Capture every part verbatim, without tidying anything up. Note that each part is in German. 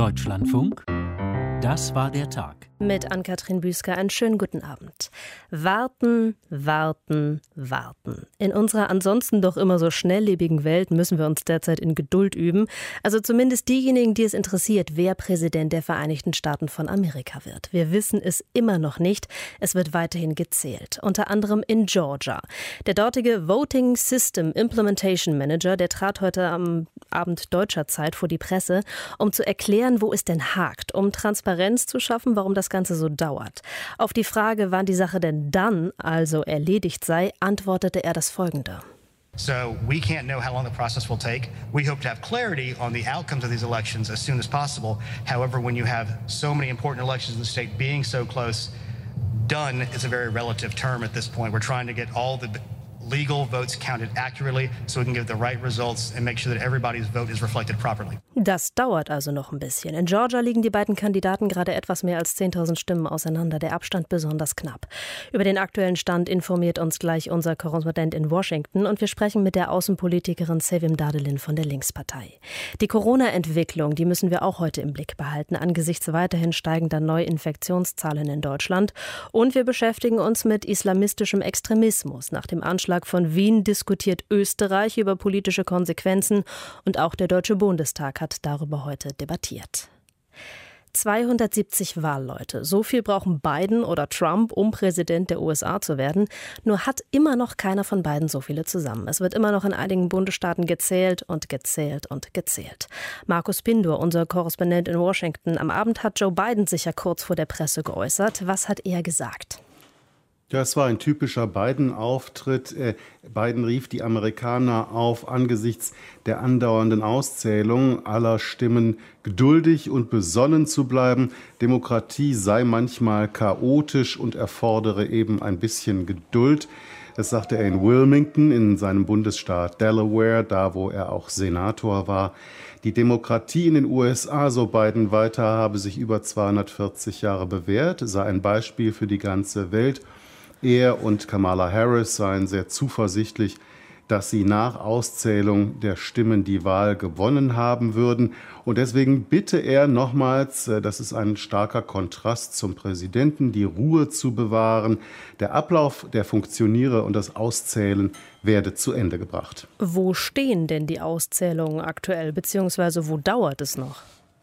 Deutschlandfunk, das war der Tag. Mit Ann-Kathrin Büsker einen schönen guten Abend. Warten, warten, warten. In unserer ansonsten doch immer so schnelllebigen Welt müssen wir uns derzeit in Geduld üben. Also zumindest diejenigen, die es interessiert, wer Präsident der Vereinigten Staaten von Amerika wird. Wir wissen es immer noch nicht. Es wird weiterhin gezählt. Unter anderem in Georgia. Der dortige Voting System Implementation Manager, der trat heute am Abend deutscher Zeit vor die Presse, um zu erklären, wo es denn hakt, um Transparenz zu schaffen, warum das Ganze so dauert. Auf die Frage, wann die Sache denn dann also erledigt sei, antwortete er das Folgende. So we can't know how long the process will take. We hope to have clarity on the outcomes of these elections as soon as possible. However, when you have so many important elections in the state being so close, done is a very relative term at this point. We're trying to get all the legal votes counted accurately so we can give the right results and make sure that everybody's vote is reflected properly. Das dauert also noch ein bisschen. In Georgia liegen die beiden Kandidaten gerade etwas mehr als zehntausend Stimmen auseinander, der Abstand besonders knapp. Über den aktuellen Stand informiert uns gleich unser Korrespondent in Washington und wir sprechen mit der Außenpolitikerin Sevim Dadelin von der Linkspartei. Die Corona-Entwicklung, die müssen wir auch heute im Blick behalten, angesichts weiterhin steigender Neuinfektionszahlen in Deutschland. Und wir beschäftigen uns mit islamistischem Extremismus. Nach dem Anschlag von Wien diskutiert Österreich über politische Konsequenzen und auch der Deutsche Bundestag hat darüber heute debattiert. zweihundertsiebzig Wahlleute, so viel brauchen Biden oder Trump, um Präsident der U S A zu werden. Nur hat immer noch keiner von beiden so viele zusammen. Es wird immer noch in einigen Bundesstaaten gezählt und gezählt und gezählt. Markus Pindur, unser Korrespondent in Washington, am Abend hat Joe Biden sich ja kurz vor der Presse geäußert. Was hat er gesagt? Ja, es war ein typischer Biden-Auftritt. Biden rief die Amerikaner auf, angesichts der andauernden Auszählung aller Stimmen geduldig und besonnen zu bleiben. Demokratie sei manchmal chaotisch und erfordere eben ein bisschen Geduld. Das sagte er in Wilmington, in seinem Bundesstaat Delaware, da wo er auch Senator war. Die Demokratie in den U S A, so Biden weiter, habe sich über zweihundertvierzig Jahre bewährt, sei ein Beispiel für die ganze Welt. Er und Kamala Harris seien sehr zuversichtlich, dass sie nach Auszählung der Stimmen die Wahl gewonnen haben würden. Und deswegen bitte er nochmals, das ist ein starker Kontrast zum Präsidenten, die Ruhe zu bewahren. Der Ablauf, der funktioniere und das Auszählen werde zu Ende gebracht. Wo stehen denn die Auszählungen aktuell, beziehungsweise wo dauert es noch?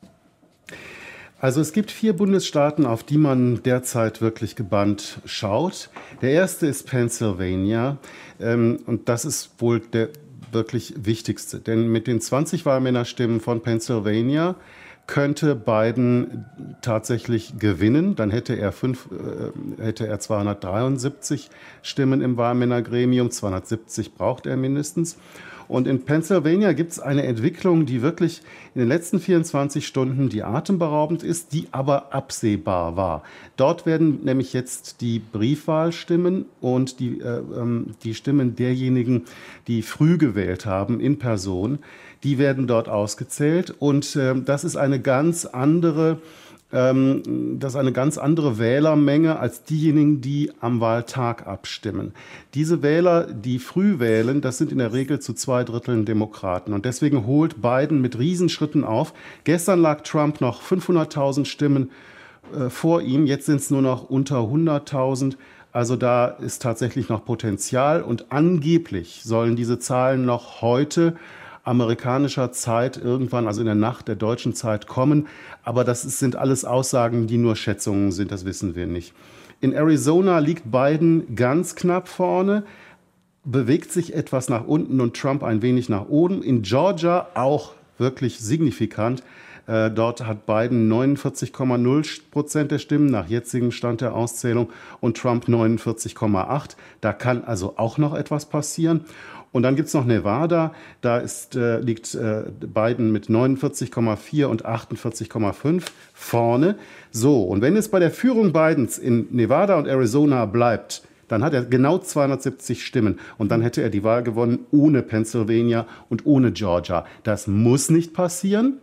Also es gibt vier Bundesstaaten, auf die man derzeit wirklich gebannt schaut. Der erste ist Pennsylvania ähm, und das ist wohl der wirklich wichtigste. Denn mit den zwanzig Wahlmännerstimmen von Pennsylvania könnte Biden tatsächlich gewinnen. Dann hätte er, fünf, äh, hätte er zweihundertdreiundsiebzig Stimmen im Wahlmännergremium, zweihundertsiebzig braucht er mindestens. Und in Pennsylvania gibt es eine Entwicklung, die wirklich in den letzten vierundzwanzig Stunden die atemberaubend ist, die aber absehbar war. Dort werden nämlich jetzt die Briefwahlstimmen und die, äh, die Stimmen derjenigen, die früh gewählt haben in Person, die werden dort ausgezählt. Und äh, das ist eine ganz andere Das ist eine ganz andere Wählermenge als diejenigen, die am Wahltag abstimmen. Diese Wähler, die früh wählen, das sind in der Regel zu zwei Dritteln Demokraten. Und deswegen holt Biden mit Riesenschritten auf. Gestern lag Trump noch fünfhunderttausend Stimmen äh, vor ihm. Jetzt sind es nur noch unter hunderttausend. Also da ist tatsächlich noch Potenzial. Und angeblich sollen diese Zahlen noch heute amerikanischer Zeit irgendwann, also in der Nacht der deutschen Zeit, kommen. Aber das sind alles Aussagen, die nur Schätzungen sind, das wissen wir nicht. In Arizona liegt Biden ganz knapp vorne, bewegt sich etwas nach unten und Trump ein wenig nach oben. In Georgia auch wirklich signifikant. Äh, dort hat Biden neunundvierzig Komma null Prozent der Stimmen nach jetzigem Stand der Auszählung und Trump neunundvierzig Komma acht. Da kann also auch noch etwas passieren. Und dann gibt es noch Nevada, da ist, äh, liegt äh, Biden mit neunundvierzig Komma vier und achtundvierzig Komma fünf vorne. So, und wenn es bei der Führung Bidens in Nevada und Arizona bleibt, dann hat er genau zweihundertsiebzig Stimmen. Und dann hätte er die Wahl gewonnen ohne Pennsylvania und ohne Georgia. Das muss nicht passieren.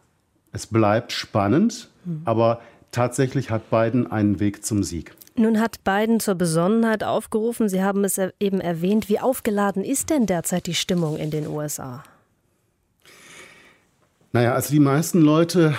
Es bleibt spannend, mhm. aber tatsächlich hat Biden einen Weg zum Sieg. Nun hat Biden zur Besonnenheit aufgerufen. Sie haben es eben erwähnt. Wie aufgeladen ist denn derzeit die Stimmung in den U S A? Naja, also die meisten Leute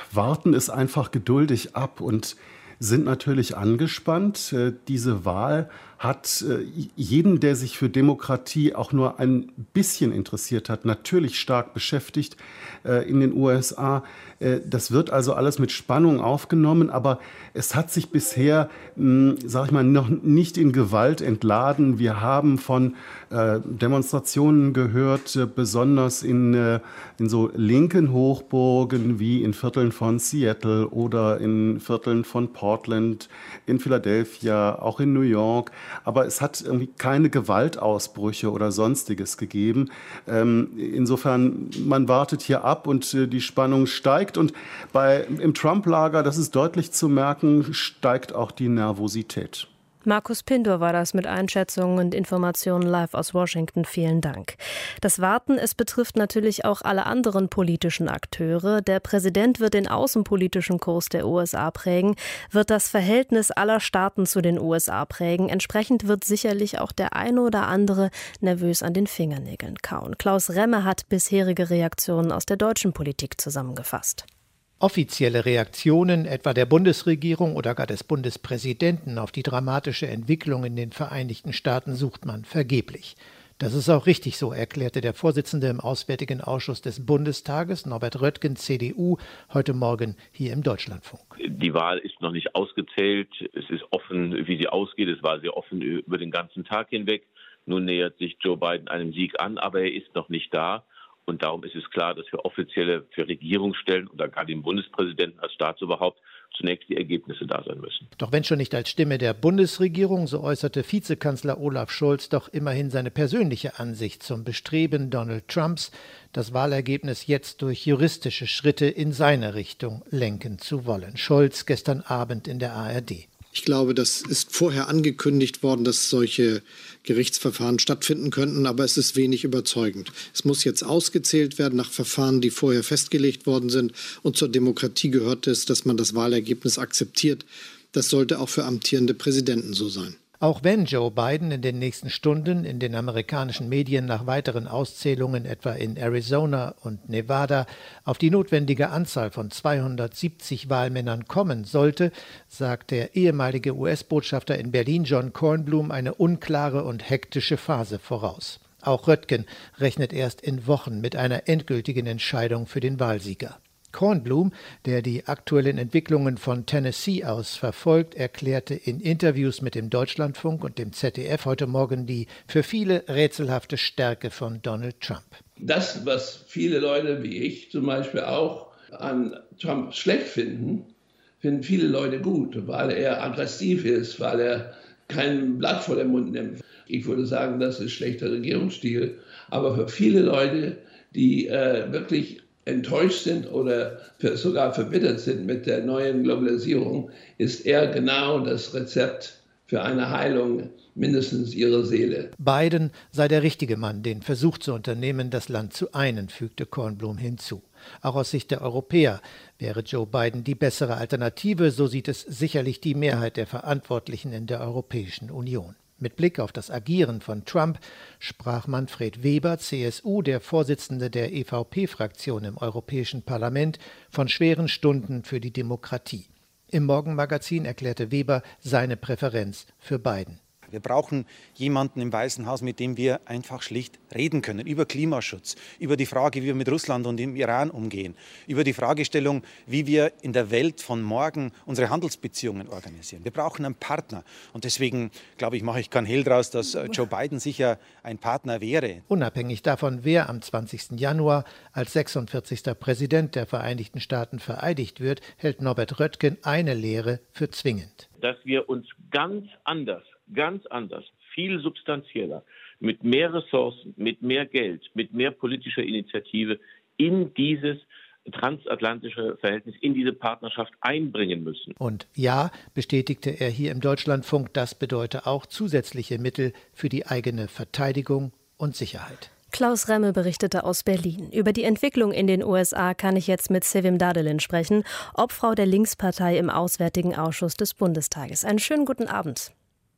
warten es einfach geduldig ab und sind natürlich angespannt. Diese Wahl hat jeden, der sich für Demokratie auch nur ein bisschen interessiert hat, natürlich stark beschäftigt in den U S A. Das wird also alles mit Spannung aufgenommen, aber es hat sich bisher, sag ich mal, noch nicht in Gewalt entladen. Wir haben von Demonstrationen gehört, besonders in, in so linken Hochburgen wie in Vierteln von Seattle oder in Vierteln von Portland, in Philadelphia, auch in New York. Aber es hat irgendwie keine Gewaltausbrüche oder Sonstiges gegeben. Ähm, insofern, man wartet hier ab und äh, die Spannung steigt. Und bei, im Trump-Lager, das ist deutlich zu merken, steigt auch die Nervosität. Markus Pindor war das mit Einschätzungen und Informationen live aus Washington. Vielen Dank. Das Warten, es betrifft natürlich auch alle anderen politischen Akteure. Der Präsident wird den außenpolitischen Kurs der U S A prägen, wird das Verhältnis aller Staaten zu den U S A prägen. Entsprechend wird sicherlich auch der eine oder andere nervös an den Fingernägeln kauen. Klaus Remme hat bisherige Reaktionen aus der deutschen Politik zusammengefasst. Offizielle Reaktionen etwa der Bundesregierung oder gar des Bundespräsidenten auf die dramatische Entwicklung in den Vereinigten Staaten sucht man vergeblich. Das ist auch richtig so, erklärte der Vorsitzende im Auswärtigen Ausschuss des Bundestages, Norbert Röttgen, C D U, heute Morgen hier im Deutschlandfunk. Die Wahl ist noch nicht ausgezählt. Es ist offen, wie sie ausgeht. Es war sehr offen über den ganzen Tag hinweg. Nun nähert sich Joe Biden einem Sieg an, aber er ist noch nicht da. Und darum ist es klar, dass für offizielle, für Regierungsstellen oder gar den Bundespräsidenten als Staatsoberhaupt zunächst die Ergebnisse da sein müssen. Doch wenn schon nicht als Stimme der Bundesregierung, so äußerte Vizekanzler Olaf Scholz doch immerhin seine persönliche Ansicht zum Bestreben Donald Trumps, das Wahlergebnis jetzt durch juristische Schritte in seine Richtung lenken zu wollen. Scholz gestern Abend in der A R D. Ich glaube, das ist vorher angekündigt worden, dass solche Gerichtsverfahren stattfinden könnten, aber es ist wenig überzeugend. Es muss jetzt ausgezählt werden nach Verfahren, die vorher festgelegt worden sind. Und zur Demokratie gehört es, dass man das Wahlergebnis akzeptiert. Das sollte auch für amtierende Präsidenten so sein. Auch wenn Joe Biden in den nächsten Stunden in den amerikanischen Medien nach weiteren Auszählungen etwa in Arizona und Nevada auf die notwendige Anzahl von zweihundertsiebzig Wahlmännern kommen sollte, sagt der ehemalige U S-Botschafter in Berlin John Kornblum eine unklare und hektische Phase voraus. Auch Röttgen rechnet erst in Wochen mit einer endgültigen Entscheidung für den Wahlsieger. Kornblum, der die aktuellen Entwicklungen von Tennessee aus verfolgt, erklärte in Interviews mit dem Deutschlandfunk und dem Z D F heute Morgen die für viele rätselhafte Stärke von Donald Trump. Das, was viele Leute wie ich zum Beispiel auch an Trump schlecht finden, finden viele Leute gut, weil er aggressiv ist, weil er kein Blatt vor den Mund nimmt. Ich würde sagen, das ist schlechter Regierungsstil. Aber für viele Leute, die äh, wirklich enttäuscht sind oder sogar verbittert sind mit der neuen Globalisierung, ist er genau das Rezept für eine Heilung mindestens ihrer Seele. Biden sei der richtige Mann, den Versuch zu unternehmen, das Land zu einen, fügte Kornblum hinzu. Auch aus Sicht der Europäer wäre Joe Biden die bessere Alternative, so sieht es sicherlich die Mehrheit der Verantwortlichen in der Europäischen Union. Mit Blick auf das Agieren von Trump sprach Manfred Weber, C S U, der Vorsitzende der E V P-Fraktion im Europäischen Parlament, von schweren Stunden für die Demokratie. Im Morgenmagazin erklärte Weber seine Präferenz für Biden. Wir brauchen jemanden im Weißen Haus, mit dem wir einfach schlicht reden können über Klimaschutz, über die Frage, wie wir mit Russland und dem Iran umgehen, über die Fragestellung, wie wir in der Welt von morgen unsere Handelsbeziehungen organisieren. Wir brauchen einen Partner. Und deswegen, glaube ich, mache ich keinen Hehl draus, dass Joe Biden sicher ein Partner wäre. Unabhängig davon, wer am zwanzigsten Januar als sechsundvierzigster Präsident der Vereinigten Staaten vereidigt wird, hält Norbert Röttgen eine Lehre für zwingend. Dass wir uns ganz anders ganz anders, viel substanzieller, mit mehr Ressourcen, mit mehr Geld, mit mehr politischer Initiative in dieses transatlantische Verhältnis, in diese Partnerschaft einbringen müssen. Und ja, bestätigte er hier im Deutschlandfunk, das bedeute auch zusätzliche Mittel für die eigene Verteidigung und Sicherheit. Klaus Remme berichtete aus Berlin. Über die Entwicklung in den U S A kann ich jetzt mit Sevim Dadelin sprechen, Obfrau der Linkspartei im Auswärtigen Ausschuss des Bundestages. Einen schönen guten Abend.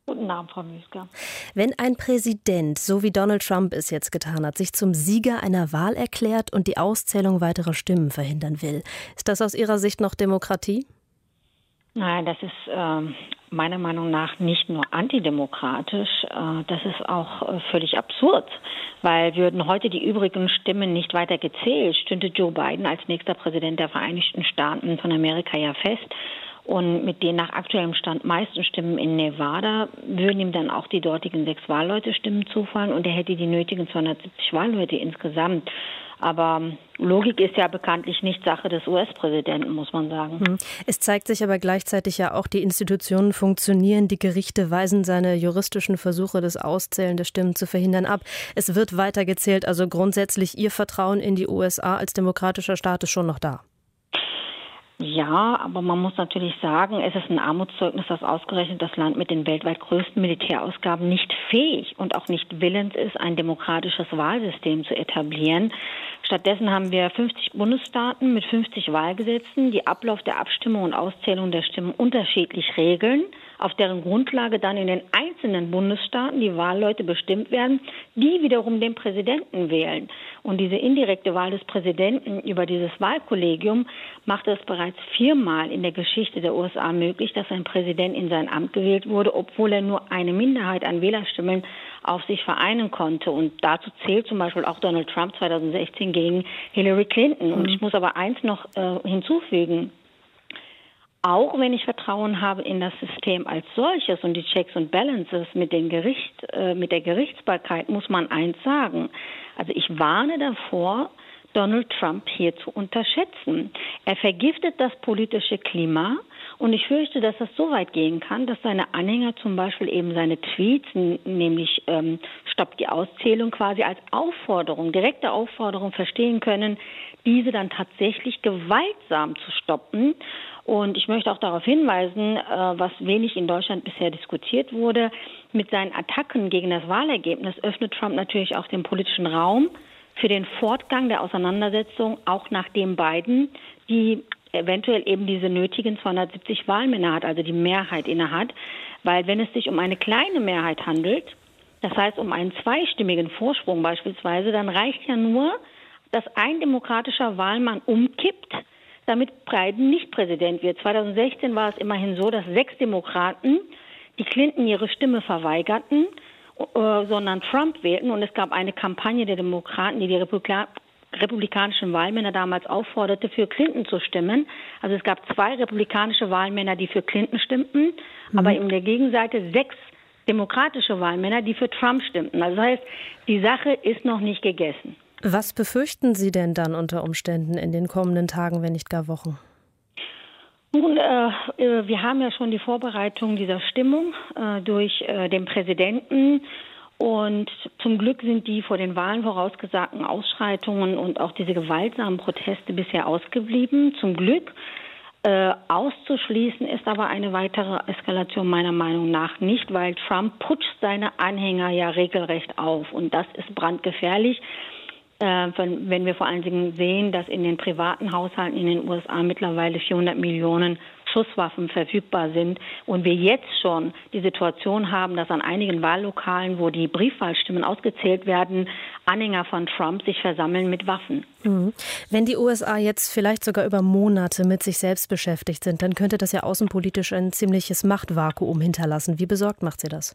Guten Abend, Frau Müsker. Wenn ein Präsident, so wie Donald Trump es jetzt getan hat, sich zum Sieger einer Wahl erklärt und die Auszählung weiterer Stimmen verhindern will, ist das aus Ihrer Sicht noch Demokratie? Nein, das ist äh, meiner Meinung nach nicht nur antidemokratisch, äh, das ist auch äh, völlig absurd, weil würden heute die übrigen Stimmen nicht weiter gezählt, stünde Joe Biden als nächster Präsident der Vereinigten Staaten von Amerika ja fest. Und mit den nach aktuellem Stand meisten Stimmen in Nevada würden ihm dann auch die dortigen sechs Wahlleute Stimmen zufallen und er hätte die nötigen zweihundertsiebzig Wahlleute insgesamt. Aber Logik ist ja bekanntlich nicht Sache des U S-Präsidenten, muss man sagen. Es zeigt sich aber gleichzeitig ja auch, die Institutionen funktionieren, die Gerichte weisen seine juristischen Versuche, das Auszählen der Stimmen zu verhindern, ab. Es wird weitergezählt, also grundsätzlich Ihr Vertrauen in die U S A als demokratischer Staat ist schon noch da. Ja, aber man muss natürlich sagen, es ist ein Armutszeugnis, dass ausgerechnet das Land mit den weltweit größten Militärausgaben nicht fähig und auch nicht willens ist, ein demokratisches Wahlsystem zu etablieren. Stattdessen haben wir fünfzig Bundesstaaten mit fünfzig Wahlgesetzen, die Ablauf der Abstimmung und Auszählung der Stimmen unterschiedlich regeln, auf deren Grundlage dann in den einzelnen Bundesstaaten die Wahlleute bestimmt werden, die wiederum den Präsidenten wählen. Und diese indirekte Wahl des Präsidenten über dieses Wahlkollegium macht es bereits viermal in der Geschichte der U S A möglich, dass ein Präsident in sein Amt gewählt wurde, obwohl er nur eine Minderheit an Wählerstimmen auf sich vereinen konnte. Und dazu zählt zum Beispiel auch Donald Trump zweitausendsechzehn gegen Hillary Clinton. Und ich muss aber eins noch äh, hinzufügen. Auch wenn ich Vertrauen habe in das System als solches und die Checks und Balances mit, dem Gericht, äh, mit der Gerichtsbarkeit, muss man eins sagen. Also ich warne davor, Donald Trump hier zu unterschätzen. Er vergiftet das politische Klima und ich fürchte, dass das so weit gehen kann, dass seine Anhänger zum Beispiel eben seine Tweets, nämlich ähm, stoppt die Auszählung quasi als Aufforderung, direkte Aufforderung verstehen können, diese dann tatsächlich gewaltsam zu stoppen. Und ich möchte auch darauf hinweisen, was wenig in Deutschland bisher diskutiert wurde. Mit seinen Attacken gegen das Wahlergebnis öffnet Trump natürlich auch den politischen Raum für den Fortgang der Auseinandersetzung, auch nachdem Biden die eventuell eben diese nötigen zweihundertsiebzig Wahlmänner hat, also die Mehrheit innehat. Weil wenn es sich um eine kleine Mehrheit handelt, das heißt um einen zweistimmigen Vorsprung beispielsweise, dann reicht ja nur, dass ein demokratischer Wahlmann umkippt, damit Biden nicht Präsident wird. zweitausendsechzehn war es immerhin so, dass sechs Demokraten die Clinton ihre Stimme verweigerten, äh, sondern Trump wählten. Und es gab eine Kampagne der Demokraten, die die Republika- republikanischen Wahlmänner damals aufforderte, für Clinton zu stimmen. Also es gab zwei republikanische Wahlmänner, die für Clinton stimmten, mhm. aber in der Gegenseite sechs demokratische Wahlmänner, die für Trump stimmten. Also das heißt, die Sache ist noch nicht gegessen. Was befürchten Sie denn dann unter Umständen in den kommenden Tagen, wenn nicht gar Wochen? Nun, äh, wir haben ja schon die Vorbereitung dieser Stimmung äh, durch äh, den Präsidenten. Und zum Glück sind die vor den Wahlen vorausgesagten Ausschreitungen und auch diese gewaltsamen Proteste bisher ausgeblieben. Zum Glück. Äh, auszuschließen ist aber eine weitere Eskalation meiner Meinung nach nicht, weil Trump putscht seine Anhänger ja regelrecht auf. Und das ist brandgefährlich. Wenn wir vor allen Dingen sehen, dass in den privaten Haushalten in den U S A mittlerweile vierhundert Millionen Schusswaffen verfügbar sind und wir jetzt schon die Situation haben, dass an einigen Wahllokalen, wo die Briefwahlstimmen ausgezählt werden, Anhänger von Trump sich versammeln mit Waffen. Mhm. Wenn die U S A jetzt vielleicht sogar über Monate mit sich selbst beschäftigt sind, dann könnte das ja außenpolitisch ein ziemliches Machtvakuum hinterlassen. Wie besorgt macht Sie das?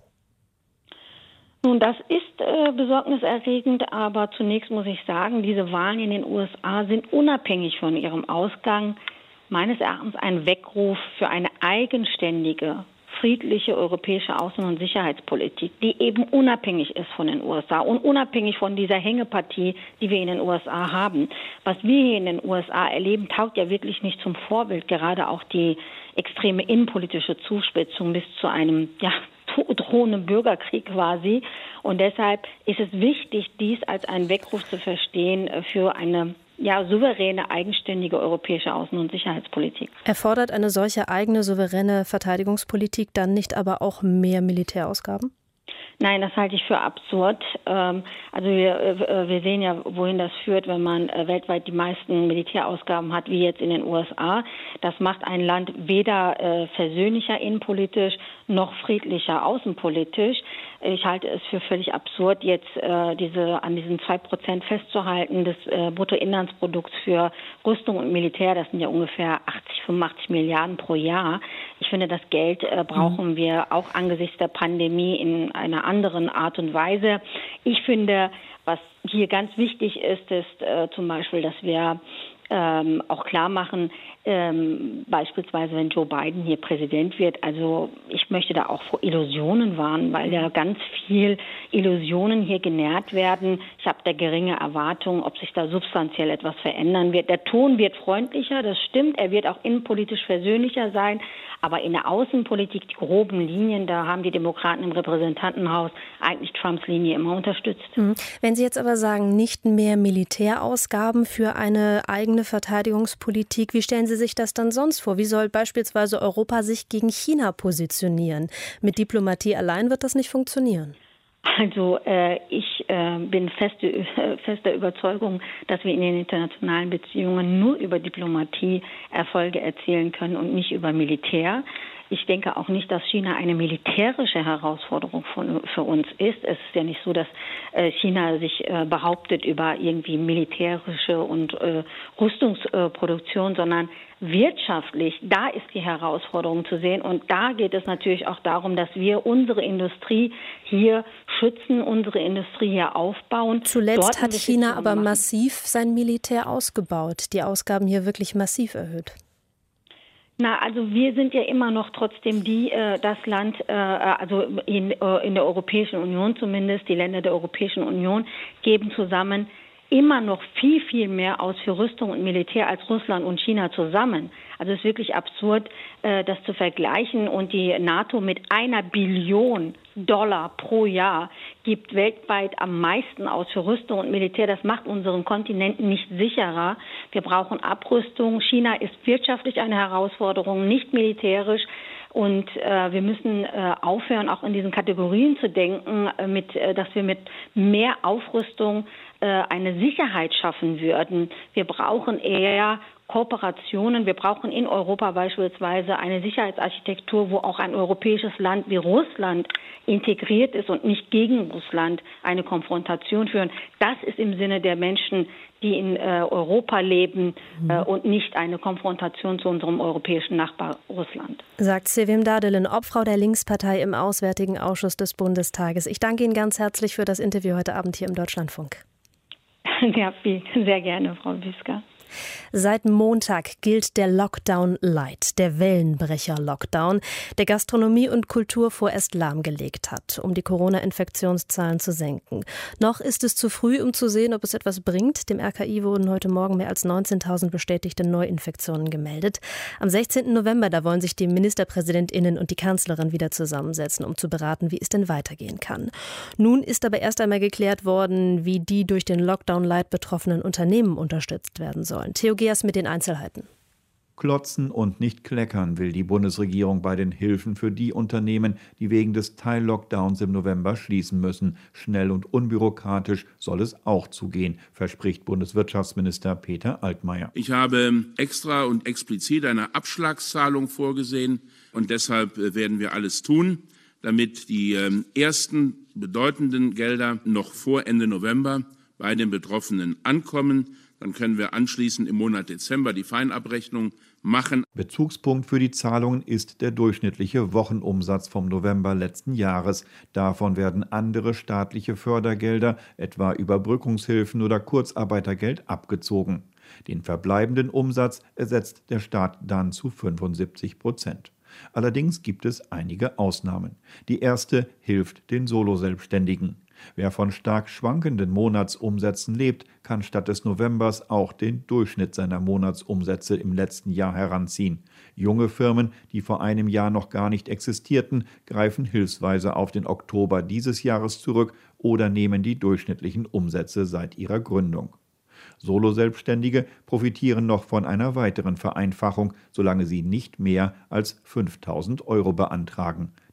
Nun, das ist äh, besorgniserregend, aber zunächst muss ich sagen, diese Wahlen in den U S A sind unabhängig von ihrem Ausgang meines Erachtens ein Weckruf für eine eigenständige, friedliche europäische Außen- und Sicherheitspolitik, die eben unabhängig ist von den U S A und unabhängig von dieser Hängepartie, die wir in den U S A haben. Was wir hier in den U S A erleben, taugt ja wirklich nicht zum Vorbild, gerade auch die extreme innenpolitische Zuspitzung bis zu einem, ja, drohenden Bürgerkrieg quasi. Und deshalb ist es wichtig, dies als einen Weckruf zu verstehen für eine ja, souveräne, eigenständige europäische Außen- und Sicherheitspolitik. Erfordert eine solche eigene, souveräne Verteidigungspolitik dann nicht aber auch mehr Militärausgaben? Nein, das halte ich für absurd. Also wir, wir sehen ja, wohin das führt, wenn man weltweit die meisten Militärausgaben hat, wie jetzt in den U S A. Das macht ein Land weder versöhnlicher innenpolitisch noch friedlicher außenpolitisch. Ich halte es für völlig absurd, jetzt diese an diesen zwei Prozent festzuhalten des Bruttoinlandsprodukts für Rüstung und Militär. Das sind ja ungefähr achtzig, fünfundachtzig Milliarden pro Jahr. Ich finde, das Geld brauchen wir auch angesichts der Pandemie in einer anderen Art und Weise. Ich finde, was hier ganz wichtig ist, ist äh, zum Beispiel, dass wir ähm, auch klar machen, ähm, beispielsweise wenn Joe Biden hier Präsident wird, also ich möchte da auch vor Illusionen warnen, weil ja ganz viel Illusionen hier genährt werden. Ich habe da geringe Erwartungen, ob sich da substanziell etwas verändern wird. Der Ton wird freundlicher, das stimmt, er wird auch innenpolitisch versöhnlicher sein, aber in der Außenpolitik, die groben Linien, da haben die Demokraten im Repräsentantenhaus eigentlich Trumps Linie immer unterstützt. Wenn Sie jetzt aber sagen, nicht mehr Militärausgaben für eine eigene Verteidigungspolitik, wie stellen Sie sich das dann sonst vor? Wie soll beispielsweise Europa sich gegen China positionieren? Mit Diplomatie allein wird das nicht funktionieren. Also äh, ich äh, bin feste, äh, fester Überzeugung, dass wir in den internationalen Beziehungen nur über Diplomatie Erfolge erzielen können und nicht über Militär. Ich denke auch nicht, dass China eine militärische Herausforderung von, für uns ist. Es ist ja nicht so, dass äh, China sich äh, behauptet über irgendwie militärische und äh, Rüstungsproduktion, sondern wirtschaftlich, da ist die Herausforderung zu sehen. Und da geht es natürlich auch darum, dass wir unsere Industrie hier schützen, unsere Industrie hier aufbauen. Zuletzt Dort hat China aber machen. massiv sein Militär ausgebaut, die Ausgaben hier wirklich massiv erhöht. Na, also wir sind ja immer noch trotzdem die, äh, das Land, äh, also in, äh, in der Europäischen Union zumindest, die Länder der Europäischen Union geben zusammen immer noch viel, viel mehr aus für Rüstung und Militär als Russland und China zusammen. Also es ist wirklich absurd, äh, das zu vergleichen. Und die NATO mit einer Billion Dollar pro Jahr gibt weltweit am meisten aus für Rüstung und Militär. Das macht unseren Kontinenten nicht sicherer. Wir brauchen Abrüstung. China ist wirtschaftlich eine Herausforderung, nicht militärisch. Und äh, wir müssen äh, aufhören, auch in diesen Kategorien zu denken, äh, mit, äh, dass wir mit mehr Aufrüstung äh, eine Sicherheit schaffen würden. Wir brauchen eher Kooperationen. Wir brauchen in Europa beispielsweise eine Sicherheitsarchitektur, wo auch ein europäisches Land wie Russland integriert ist und nicht gegen Russland eine Konfrontation führen. Das ist im Sinne der Menschen, die in äh, Europa leben äh, und nicht eine Konfrontation zu unserem europäischen Nachbar Russland. Sagt Sevim Dağdelen, Obfrau der Linkspartei im Auswärtigen Ausschuss des Bundestages. Ich danke Ihnen ganz herzlich für das Interview heute Abend hier im Deutschlandfunk. Ja, viel, sehr gerne, Frau Büsker. Seit Montag gilt der Lockdown Light, der Wellenbrecher-Lockdown, der Gastronomie und Kultur vorerst lahmgelegt hat, um die Corona-Infektionszahlen zu senken. Noch ist es zu früh, um zu sehen, ob es etwas bringt. Dem R K I wurden heute Morgen mehr als neunzehntausend bestätigte Neuinfektionen gemeldet. Am sechzehnten November, da wollen sich die MinisterpräsidentInnen und die Kanzlerin wieder zusammensetzen, um zu beraten, wie es denn weitergehen kann. Nun ist aber erst einmal geklärt worden, wie die durch den Lockdown Light betroffenen Unternehmen unterstützt werden sollen. Theo Geers mit den Einzelheiten. Klotzen und nicht kleckern will die Bundesregierung bei den Hilfen für die Unternehmen, die wegen des Teil-Lockdowns im November schließen müssen. Schnell und unbürokratisch soll es auch zugehen, verspricht Bundeswirtschaftsminister Peter Altmaier. Ich habe extra und explizit eine Abschlagszahlung vorgesehen und deshalb werden wir alles tun, damit die ersten bedeutenden Gelder noch vor Ende November bei den Betroffenen ankommen. Dann können wir anschließend im Monat Dezember die Feinabrechnung machen. Bezugspunkt für die Zahlungen ist der durchschnittliche Wochenumsatz vom November letzten Jahres. Davon werden andere staatliche Fördergelder, etwa Überbrückungshilfen oder Kurzarbeitergeld, abgezogen. Den verbleibenden Umsatz ersetzt der Staat dann zu fünfundsiebzig Prozent. Allerdings gibt es einige Ausnahmen. Die erste hilft den Soloselbstständigen. Wer von stark schwankenden Monatsumsätzen lebt, kann statt des Novembers auch den Durchschnitt seiner Monatsumsätze im letzten Jahr heranziehen. Junge Firmen, die vor einem Jahr noch gar nicht existierten, greifen hilfsweise auf den Oktober dieses Jahres zurück oder nehmen die durchschnittlichen Umsätze seit ihrer Gründung. Soloselbstständige profitieren noch von einer weiteren Vereinfachung, solange sie nicht mehr als fünftausend Euro beantragen.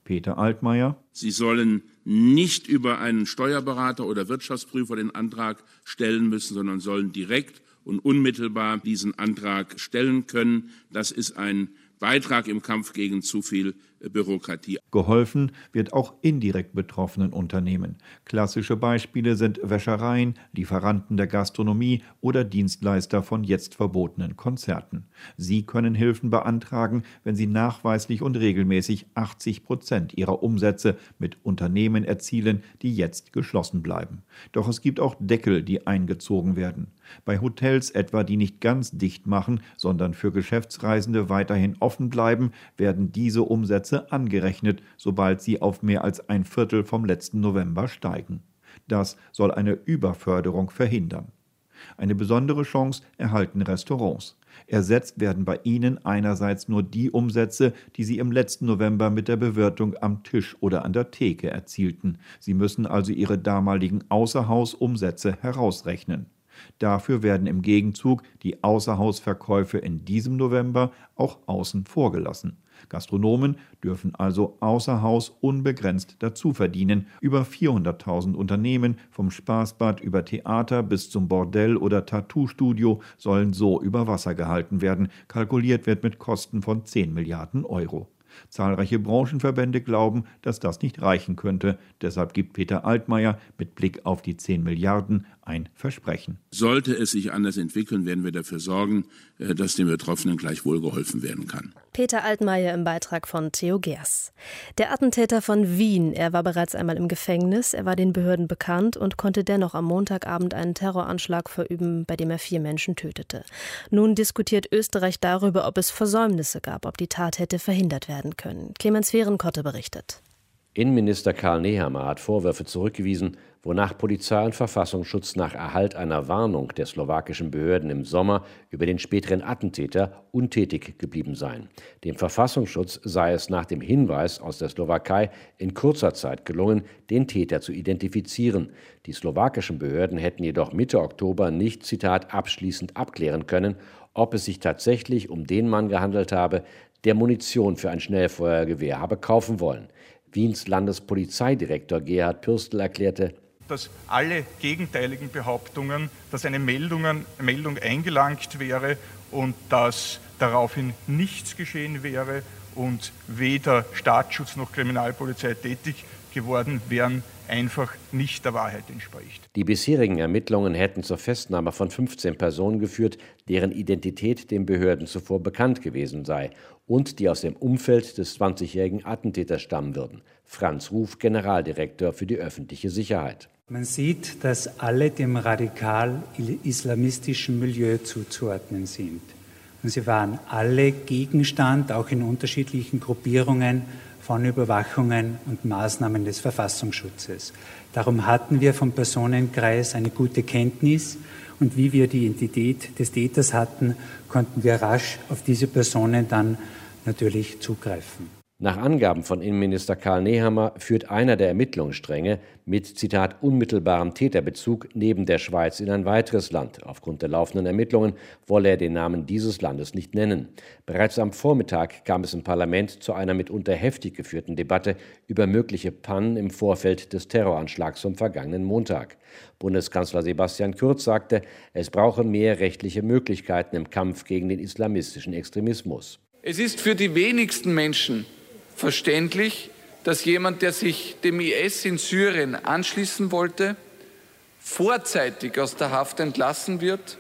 Peter Altmaier: Sie sollen nicht über einen Steuerberater oder Wirtschaftsprüfer den Antrag stellen müssen, sondern sollen direkt und unmittelbar diesen Antrag stellen können. Das ist ein Beitrag im Kampf gegen zu viel Bürokratie. Geholfen wird auch indirekt betroffenen Unternehmen. Klassische Beispiele sind Wäschereien, Lieferanten der Gastronomie oder Dienstleister von jetzt verbotenen Konzerten. Sie können Hilfen beantragen, wenn sie nachweislich und regelmäßig achtzig Prozent ihrer Umsätze mit Unternehmen erzielen, die jetzt geschlossen bleiben. Doch es gibt auch Deckel, die eingezogen werden. Bei Hotels etwa, die nicht ganz dicht machen, sondern für Geschäftsreisende weiterhin offen bleiben, werden diese Umsätze angerechnet, sobald sie auf mehr als ein Viertel vom letzten November steigen. Das soll eine Überförderung verhindern. Eine besondere Chance erhalten Restaurants. Ersetzt werden bei ihnen einerseits nur die Umsätze, die sie im letzten November mit der Bewirtung am Tisch oder an der Theke erzielten. Sie müssen also ihre damaligen Außerhausumsätze herausrechnen. Dafür werden im Gegenzug die Außerhausverkäufe in diesem November auch außen vor gelassen. Gastronomen dürfen also außer Haus unbegrenzt dazu verdienen. Über vierhunderttausend Unternehmen, vom Spaßbad über Theater bis zum Bordell oder Tattoo-Studio, sollen so über Wasser gehalten werden. Kalkuliert wird mit Kosten von zehn Milliarden Euro. Zahlreiche Branchenverbände glauben, dass das nicht reichen könnte. Deshalb gibt Peter Altmaier mit Blick auf die zehn Milliarden ein Versprechen. Sollte es sich anders entwickeln, werden wir dafür sorgen, dass den Betroffenen gleichwohl geholfen werden kann. Peter Altmaier im Beitrag von Theo Gers. Der Attentäter von Wien, er war bereits einmal im Gefängnis, er war den Behörden bekannt und konnte dennoch am Montagabend einen Terroranschlag verüben, bei dem er vier Menschen tötete. Nun diskutiert Österreich darüber, ob es Versäumnisse gab, ob die Tat hätte verhindert werden können. Clemens Fehrenkotte berichtet. Innenminister Karl Nehammer hat Vorwürfe zurückgewiesen, wonach Polizei und Verfassungsschutz nach Erhalt einer Warnung der slowakischen Behörden im Sommer über den späteren Attentäter untätig geblieben seien. Dem Verfassungsschutz sei es nach dem Hinweis aus der Slowakei in kurzer Zeit gelungen, den Täter zu identifizieren. Die slowakischen Behörden hätten jedoch Mitte Oktober nicht, Zitat, abschließend abklären können, ob es sich tatsächlich um den Mann gehandelt habe, der Munition für ein Schnellfeuergewehr habe kaufen wollen. Wiens Landespolizeidirektor Gerhard Pürstel erklärte, dass alle gegenteiligen Behauptungen, dass eine Meldungen, Meldung eingelangt wäre und dass daraufhin nichts geschehen wäre und weder Staatsschutz noch Kriminalpolizei tätig geworden wären, einfach nicht der Wahrheit entspricht. Die bisherigen Ermittlungen hätten zur Festnahme von fünfzehn Personen geführt, deren Identität den Behörden zuvor bekannt gewesen sei und die aus dem Umfeld des zwanzigjährigen Attentäters stammen würden. Franz Ruf, Generaldirektor für die öffentliche Sicherheit. Man sieht, dass alle dem radikal-islamistischen Milieu zuzuordnen sind. Und sie waren alle Gegenstand, auch in unterschiedlichen Gruppierungen, von Überwachungen und Maßnahmen des Verfassungsschutzes. Darum hatten wir vom Personenkreis eine gute Kenntnis und wie wir die Identität des Täters hatten, konnten wir rasch auf diese Personen dann natürlich zugreifen. Nach Angaben von Innenminister Karl Nehammer führt einer der Ermittlungsstränge mit, Zitat, unmittelbarem Täterbezug neben der Schweiz in ein weiteres Land. Aufgrund der laufenden Ermittlungen wolle er den Namen dieses Landes nicht nennen. Bereits am Vormittag kam es im Parlament zu einer mitunter heftig geführten Debatte über mögliche Pannen im Vorfeld des Terroranschlags vom vergangenen Montag. Bundeskanzler Sebastian Kurz sagte, es brauche mehr rechtliche Möglichkeiten im Kampf gegen den islamistischen Extremismus. Es ist für die wenigsten Menschen verständlich, dass jemand, der sich dem I S in Syrien anschließen wollte, vorzeitig aus der Haft entlassen wird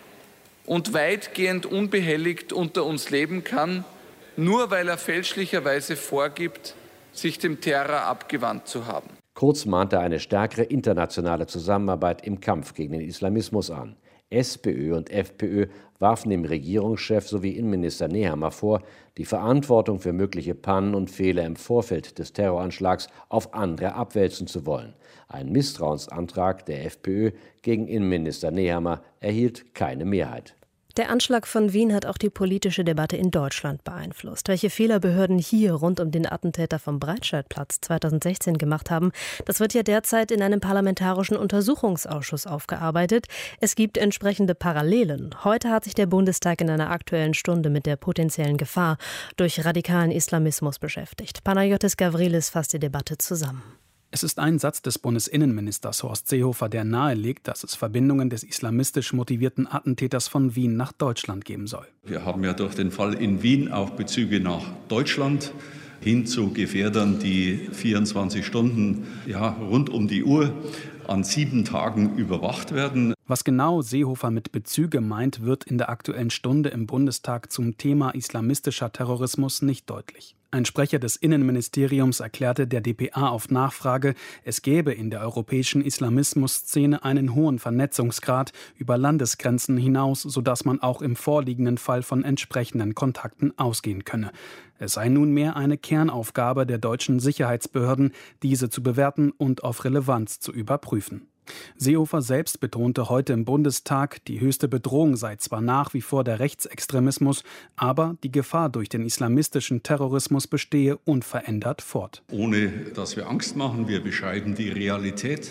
und weitgehend unbehelligt unter uns leben kann, nur weil er fälschlicherweise vorgibt, sich dem Terror abgewandt zu haben. Kurz mahnte eine stärkere internationale Zusammenarbeit im Kampf gegen den Islamismus an. SPÖ und FPÖ warfen dem Regierungschef sowie Innenminister Nehammer vor, die Verantwortung für mögliche Pannen und Fehler im Vorfeld des Terroranschlags auf andere abwälzen zu wollen. Ein Misstrauensantrag der FPÖ gegen Innenminister Nehammer erhielt keine Mehrheit. Der Anschlag von Wien hat auch die politische Debatte in Deutschland beeinflusst. Welche Fehler Behörden hier rund um den Attentäter vom Breitscheidplatz zweitausendsechzehn gemacht haben, das wird ja derzeit in einem parlamentarischen Untersuchungsausschuss aufgearbeitet. Es gibt entsprechende Parallelen. Heute hat sich der Bundestag in einer Aktuellen Stunde mit der potenziellen Gefahr durch radikalen Islamismus beschäftigt. Panagiotis Gavrilis fasst die Debatte zusammen. Es ist ein Satz des Bundesinnenministers Horst Seehofer, der nahelegt, dass es Verbindungen des islamistisch motivierten Attentäters von Wien nach Deutschland geben soll. Wir haben ja durch den Fall in Wien auch Bezüge nach Deutschland hin zu Gefährdern, die vierundzwanzig Stunden ja, rund um die Uhr an sieben Tagen überwacht werden. Was genau Seehofer mit Bezüge meint, wird in der Aktuellen Stunde im Bundestag zum Thema islamistischer Terrorismus nicht deutlich. Ein Sprecher des Innenministeriums erklärte der D P A auf Nachfrage, es gäbe in der europäischen Islamismus-Szene einen hohen Vernetzungsgrad über Landesgrenzen hinaus, sodass man auch im vorliegenden Fall von entsprechenden Kontakten ausgehen könne. Es sei nunmehr eine Kernaufgabe der deutschen Sicherheitsbehörden, diese zu bewerten und auf Relevanz zu überprüfen. Seehofer selbst betonte heute im Bundestag, die höchste Bedrohung sei zwar nach wie vor der Rechtsextremismus, aber die Gefahr durch den islamistischen Terrorismus bestehe unverändert fort. Ohne dass wir Angst machen, wir beschreiben die Realität.